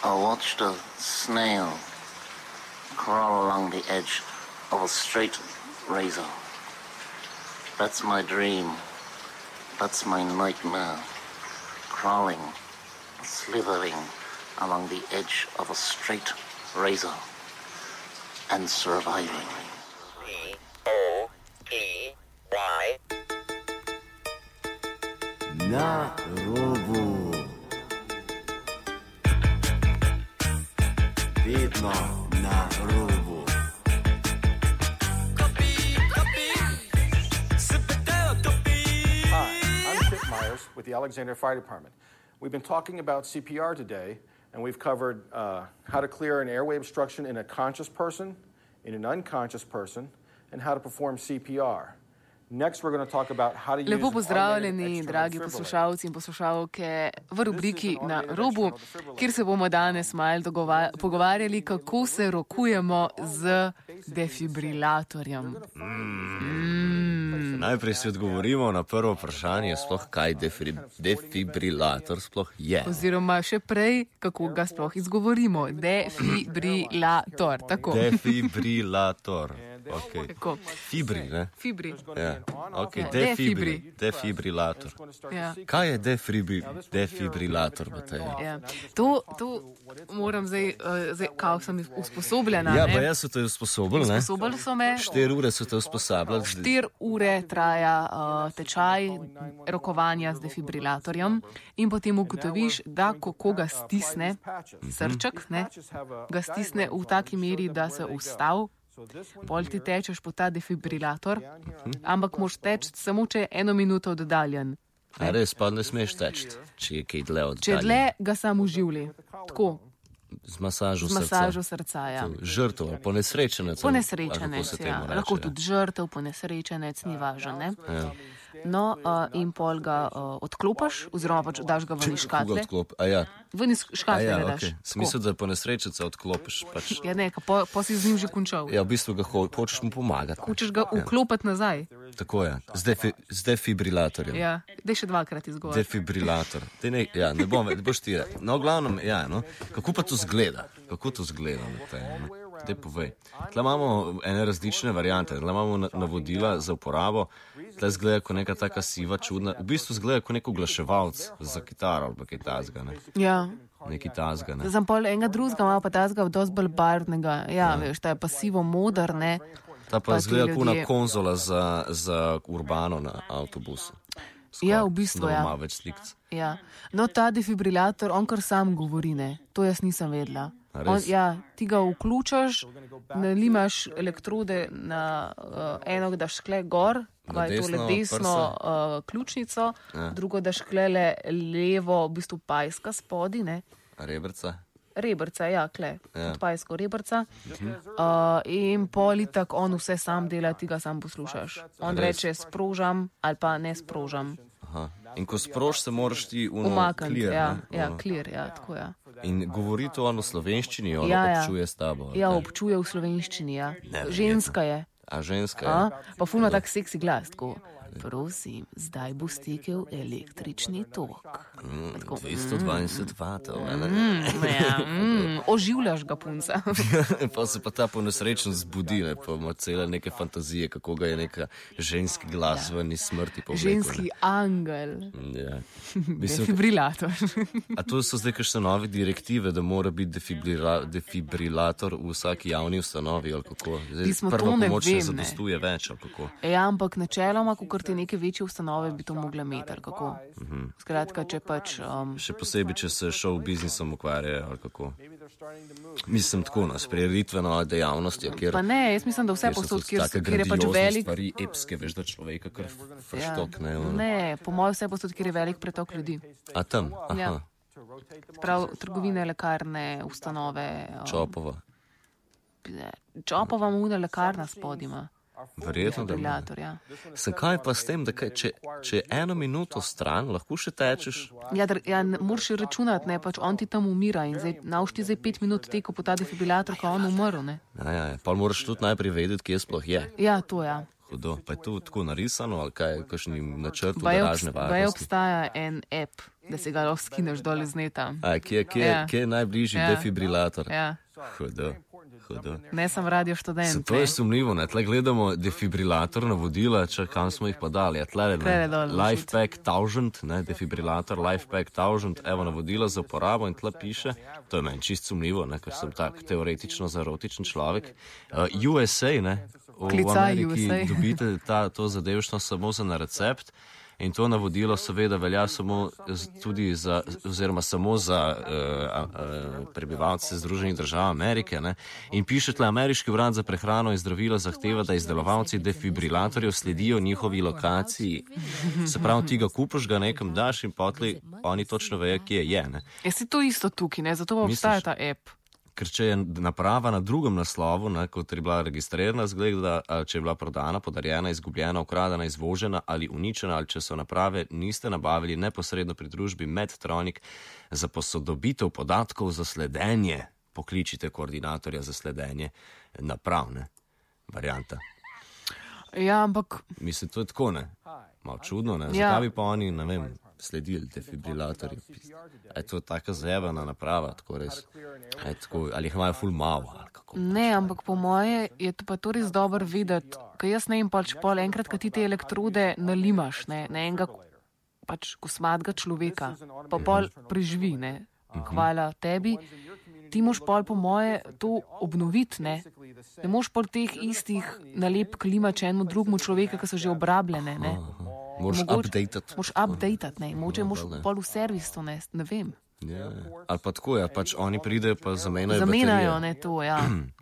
I watched a snail crawl along the edge of a straight razor. That's my dream. That's my nightmare. Crawling, slithering along the edge of a straight razor and surviving. P-O-E-Y. Na robu. Vedno na robu. Hi, I'm Kip Myers with the Alexandria Fire Department. We've been talking about CPR today, and we've covered how to clear an airway obstruction in a conscious person, in an unconscious person, and how to perform CPR. Next, we're going to talk about how to use Lepo an pozdravljeni, automated dragi external poslušalci in poslušalke v rubriki Na robu, kjer se bomo danes malo pogovarjali, kako se rokujemo z defibrilatorjem. Najprej si odgovorimo na prvo vprašanje, sploh kaj defibrilator sploh je. Oziroma še prej, kako ga sploh izgovorimo. Defibrilator, tako. Defibrilator. Okay. Tako. Fibri, ne? Fibri. Ja. Okay. Defibrilator. Ja. Kaj je defibrilator, Matej? Ja. To moram zdaj, kao sem usposobljena. Ja, ne? pa jaz so te usposobili, ne? Usposobili so me. 4 ure so te usposabljali. 4 ure traja tečaj rokovanja z defibrilatorjem in potem ugotoviš, da ko koga stisne srček, ne, ga stisne v taki meri, da se ustav, pol ti tečeš po ta defibrilator, ampak moš teči samo, če je 1 minuto oddaljen. A res, pa ne smeš teči, če je kaj dlje oddaljen. Če dlje, ga samo živli. Tako. Z masažo srca, ja. Žrtev, ponesrečenec. Ponesrečenec, ja. Lahko tudi žrtev, ponesrečenec, ni važno, ne? Ja. No, in pol ga odklopaš, oziroma pač daš ga ven iz škatle. Ja. Ven iz škatle ga daš. Okay. Smisel, da ponesrečenca odklopiš. Pač. Ja, ne, po si z njim že končal. Ja, v bistvu ga hočeš mu pomagati. Hočeš ga vklopiti nazaj. Tako je, z defibrilatorjem. Ja, daj še 2-krat izgovor. Defibrilator. Ne bom, ne boš ti. No, v glavnem, ja, no. Kako pa to zgleda? Kako to zgleda? Daj povej. Tle imamo ene različne variante. Tle imamo navodila za uporabo. Tle zgleda kot neka taka siva, čudna. V bistvu zgleda kot nek oglaševalc za kitaro ali pa kaj tazga, ne? Ja. Neki tazga, ne? Zdaj pol enega drugega, malo pa tazga dosti bolj barvnega. Ja, veš, ta je pa sivo-moder, ne? Ta pa zgleda kot na konzola za urbano na avtobusu. Ja, v bistvu, ja. Ima več slikc. Ja. No, ta defibrilator, on kar sam govori, ne? To jaz nisem vedela. Ti ga vključaš, nalimaš elektrode na eno, daš škle gor, pa je tole desno ključnico, drugo daš šklele levo, v bistvu pajska spodi, ne? Rebrca, ja, kle, od pajsko rebrca. In politak on vse sam dela, ti ga sam poslušaš. On reče sprožam ali pa ne sprožam. Aha. In ko sprož se moraš ti umakniti, clear, clear, ja, tako ja. In govori to on v slovenščini, on občuje s tabo. Ja, občuje v slovenščini, ja. Ženska je. A ženska je. Pa fulno tak seksi glas, tako. Prosim, zdaj bo stekel električni tok. 220 vatov, ne? Oživljaš ga, punca. Pa se pa ta ponesrečen zbudi, ne? Pa ima cele neke fantazije, kako ga je neka ženski glas ven iz smrti povlekel. Ženski angel. Ja. Defibrilator. A to so zdaj kakšne nove direktive, da mora biti defibrilator v vsaki javni ustanovi, ali kako? Prva pomoč ne zadostuje več, ali kako? Ja, ampak načeloma, kakor te neke večje ustanove bi to mogle imeti, ali kako? Skratka, če pač... Še posebej, če se show biznisom ukvarjajo, ali kako? Mislim tako, no, sprejelitveno dejavnosti, kjer... Pa ne, jaz mislim, da vse posod, kjer je pač velik... stvari epske, veš, da človeka kar frštok, ne? Ne, po mojem vse posod, kjer je velik pretok ljudi. A tam? Aha. Ja. Sprav, trgovine, lekarne, ustanove... Čopova muna lekarna spodima. Verjetno, da ja. Sem kaj pa s tem, da če 1 minuto stran, lahko še tečeš? Ja, moraš računati, ne, pač on ti tam umira in zdaj, naušti zdaj 5 minut teko po ta defibrilator, ko on umrl, ne. Ja, pa moraš tudi najprej vedeti, kje sploh je. Ja, to ja. Hudo. Pa je to tako narisano, ali kaj, kakšni načrt v Baje garažne varnosti? obstaja en app, da se ga lahko skineš dol iz neta. Kje je najbližji defibrilator? Ja. Hudo. Ne sem radio študent. To je sumljivo, ne? Tle gledamo defibrilator navodila, kam smo jih pa dali. Tle LifePack 1000, ne? Defibrilator LifePack 1000, evo navodila za uporabo in tle piše, to je meni čist sumljivo, ne? Ker sem tak teoretično zarotičen človek. USA, ne? V Ameriki dobite to zadevšno samo za na recept. In to navodilo seveda velja samo za prebivalce Združenih držav Amerike. Ne? In piše tle, ameriški urad za prehrano in zdravila zahteva, da izdelovalci defibrilatorjev sledijo njihovi lokaciji. Se pravi, ti ga kupiš, ga nekam daš in potli oni točno vejo, kje je. Ne? Je si to isto tukaj, ne? Zato obstaja ta app. Ker če je naprava na drugem naslovu, ne, kot je bila registrirana, zgleda, če je bila prodana, podarjena, izgubljena, ukradena, izvožena ali uničena, ali če so naprave niste nabavili neposredno pri družbi Medtronic za posodobitev podatkov za sledenje, pokličite koordinatorja za sledenje naprav, ne, varianta. Ja, ampak... Mislim, to je tako, ne, malo čudno, ne, zakaj bi pa oni, ne vem, sledili defibrilatorji. Je to taka zjebana naprava, tako res. Tako, ali jih imajo ful malo, ali kako? Ne, ampak po moje je to pa to res dobro videti, ker jaz ne vem pač pol enkrat, kad ti te elektrode nalimaš, ne, na enega pač kosmatega človeka, pa pol preživi, ne, hvala tebi. Ti moš pol po moje to obnoviti, ne. Ne moš pol teh istih nalepk limač enemu drugemu človeka, ki so že obrabljene, ne. Moš updateati. Moš updateati, ne. Moče moš pol v servisu, ne vem. Ja. Ali pa tako, ja, pač oni pridejo pa zamenjajo baterije. Zamenjajo, ne, to, ja.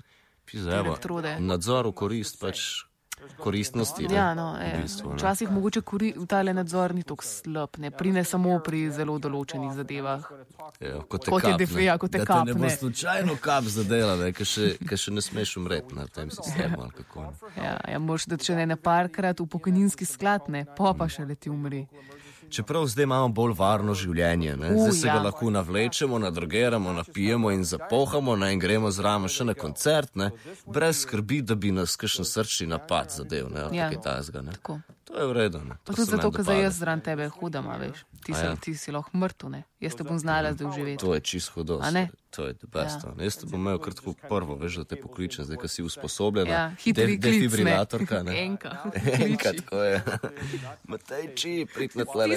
Evo, nadzor v korist pač koristnosti. Ja, no, včasih mogoče tale nadzor ni tako slab, ne, prine samo pri zelo določenih zadevah. Ja, kot te kap, ne. Da te ne bo slučajno kap zadela, ne, ker še ne smeš umreti na tem sistemu, ali kako. Ja, moraš da če ne parkrat v pokojninski sklad, ne, pa še le ti umri. Čeprav zdaj imamo bolj varno življenje, ne? Zdaj se ga lahko navlečemo, nadrogeramo, napijemo in zapohamo, ne? In gremo zraven še na koncert, ne? Brez skrbi, da bi nas kakšen srčni napad zadev, ne? Ja, tako. To je v redu, ne? Pa tudi zato, ker zdaj jaz zraven tebe hudam, veš. Ti si lahko mrtev, ne? Jaz te bom znala zdaj uživeti. To je čist hudo. To je the best. Ja. Jaz te bom imel kar tako prvo, veš, da te pokličem, zdaj, ko si usposobljena. Ja, hitri klic, defibrilatorka, ne? Enka, tako je. Matejči, prid na tlele.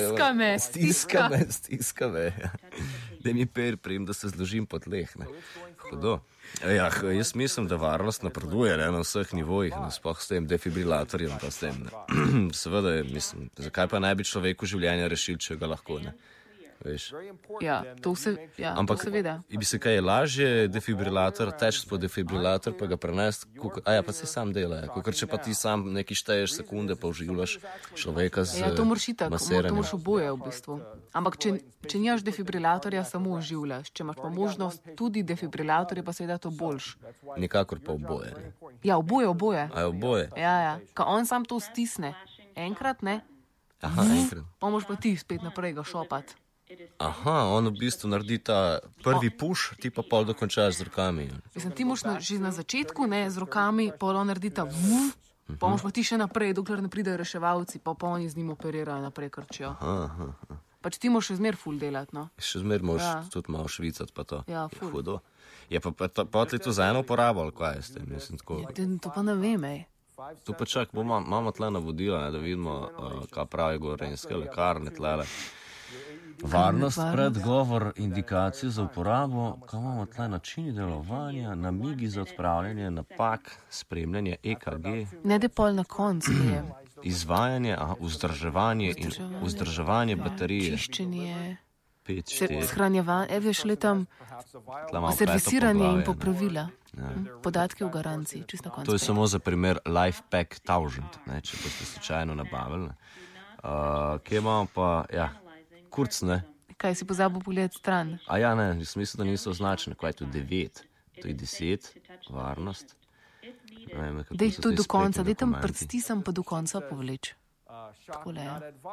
Stiska me. Da mi prim, da se zložim po tleh, ne? Hudo. Ja, jaz mislim, da varnost napreduje, ne, na vseh nivojih, sploh s tem defibrilatorjem pa s tem. Seveda, mislim, zakaj pa naj bi človeku življenje rešil, če ga lahko, ne? Veš. Ja, to ampak, seveda. Bi se kaj lažje defibrilator, teč po defibrilator, pa ga prenesti, pa se sam dela, ker če pa ti sam neki šteješ sekunde, pa uživljaš človeka z maseranjem. Ja, to moraš itak, to moraš oboje v bistvu. Ampak, če nimaš defibrilatorja, samo uživljaš. Če imaš pa možnost tudi defibrilatorja, pa seveda to boljš. Nikakor pa oboje, ne? Ja, oboje. Oboje? Ja. Ka on sam to stisne. Enkrat, ne? Aha, enkrat. Pa moš pa ti spet naprej ga šopat. Aha, on v bistvu naredi ta prvi puš, ti pa pol dokončaš z rokami. Mislim, ti moš že na začetku, ne, z rokami, pol on naredi ta vuf, pa moš pa ti še naprej, dokler ne pridejo reševalci, pa oni z njim operirajo naprej krčijo. Pač ti moš še zmer ful delati, no. Še zmer moš tudi malo švicati pa to. Ja, ful. Hudo. Je pa potli to za eno uporabo, ali kaj ste, mislim, tako. To pa ne vem, Tu pa čak, imamo tle navodila, da vidimo, kaj pravi gorenjske lekarne tlele. Varnost, predgovor, indikacije za uporabo, kaj imamo tle, načini delovanja, namigi za odpravljanje napak, spremljanje EKG. Ne da pol na koncu je. Izvajanje, vzdrževanje in vzdrževanje baterije. Čiščenje. 5-4. Shranjevanje, veš, letam servisiranje in popravila. Podatke v garanciji, čist na koncu. To je samo za primer LifePack 1000, ne, če boste slučajno nabavili. Kje imamo pa, kurc, ne? Kaj si pozabil pogledati stran? Ja, ne, mislim, da niso označene, kaj je to 9, to je 10, varnost. Dej to do konca, dej tam prstisam pa do konca povleč. Takole,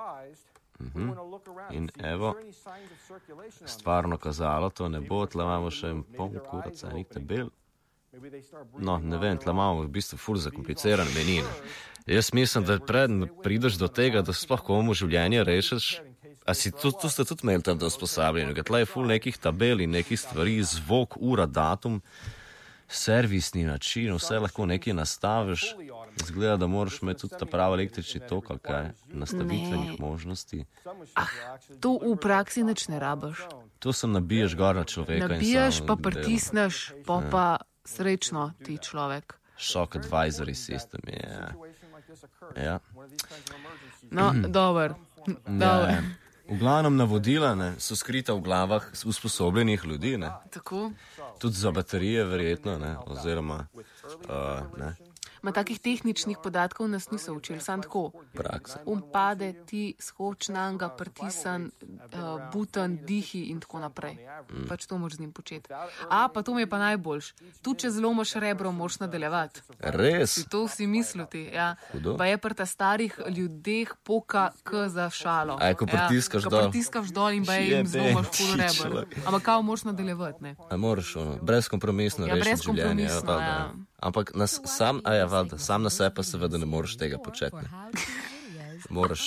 In evo, stvarno kazalo, to ne bo, tle imamo še poln kurac enih tabel. No, ne vem, tle imamo v bistvu ful zakomplicirane menine. Jaz mislim, da preden prideš do tega, da sploh komu življenje rešiš, a si tu ste tudi imeli tam to usposabljanje, tle je ful nekih tabel in nekih stvari, zvok, ura, datum, servisni način, vse lahko nekaj nastaviš. Izgleda, da moraš imeti tudi ta pravi električni tok ali kaj, nastavitvenih možnosti. To v praksi nič ne rabiš. To se nabiješ gor na človeka. Nabiješ pa pritisneš, pa srečno ti človek. Shock advisory system je. Ja. No, dober. Ja. V glavnem navodila so skrita v glavah usposobljenih ljudi, ne. Tako. Tudi za baterije verjetno, ne, oziroma ne. Ma takih tehničnih podatkov nas niso učili, sam tako. Praksa. Pade, ti skoč nanga, pritisan, butan, dihi in tako naprej. Pač to moraš z njim početi. Pa to mi je pa najboljš. Tu, če zlomaš rebro, moraš nadaljevati. Res? To si mislil ti, ja. Hudo. Pa je pri ta starih ljudeh poka k za šalo. Ko pritiskaš dol. dol. Ko pritiskaš dol in pa jim zlomaš pol rebro. Ampak kao moraš nadaljevati, ne. Moraš brezkompromisno rešiti življenje. Brezkompromisno, ja. Ampak sam na sebe pa seveda ne moreš tega početi. Moraš.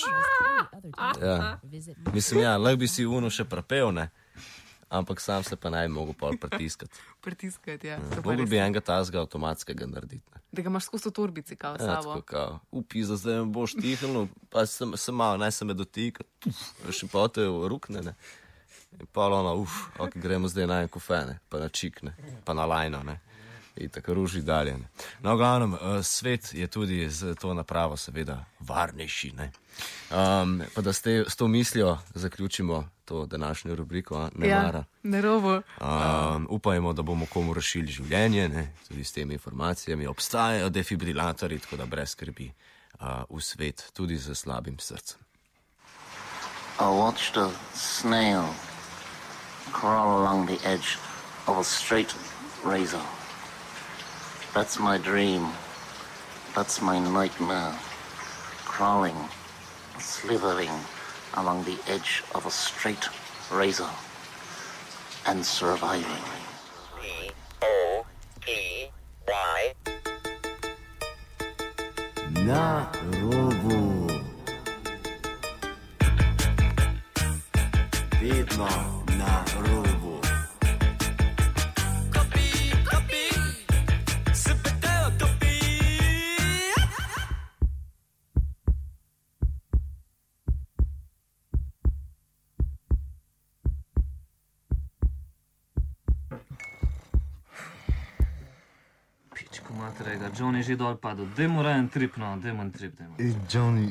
Ja. Mislim, lahko bi si uno še prepel, ne? Ampak sam se pa naj bi mogel pol pritiskati. Pritiskati, ja. Mogel bi enega tazga avtomatskega narediti. Ne? Da ga imaš skozi v torbici, kao sabo. Tako kao, upi, zdaj me boš tihnil, pa sem malo, naj se me dotika, še pa te rukne, ne? In pa ok, gremo zdaj na en kofene, pa na čikne, pa na lajno, ne? In tako ruži dalje. Ne? No, v glavnem, svet je tudi z to napravo seveda varnejši. Ne? Pa da s to mislijo zaključimo to današnjo rubriko, ne mara. Ja, nerobo. Upajmo, da bomo komu rešili življenje, ne? Tudi s temi informacijami. Obstajajo defibrilatorji, tako da brez skrbi v svet, tudi z slabim srcem. I watched a snail crawl along the edge of a straight razor. That's my dream. That's my nightmare. Crawling, slithering along the edge of a straight razor and surviving. P-O-P-Y. Na robu. Vedno na robu. John je že dol padel, dajmo rajen trip, no, dajmo en trip. Johnny,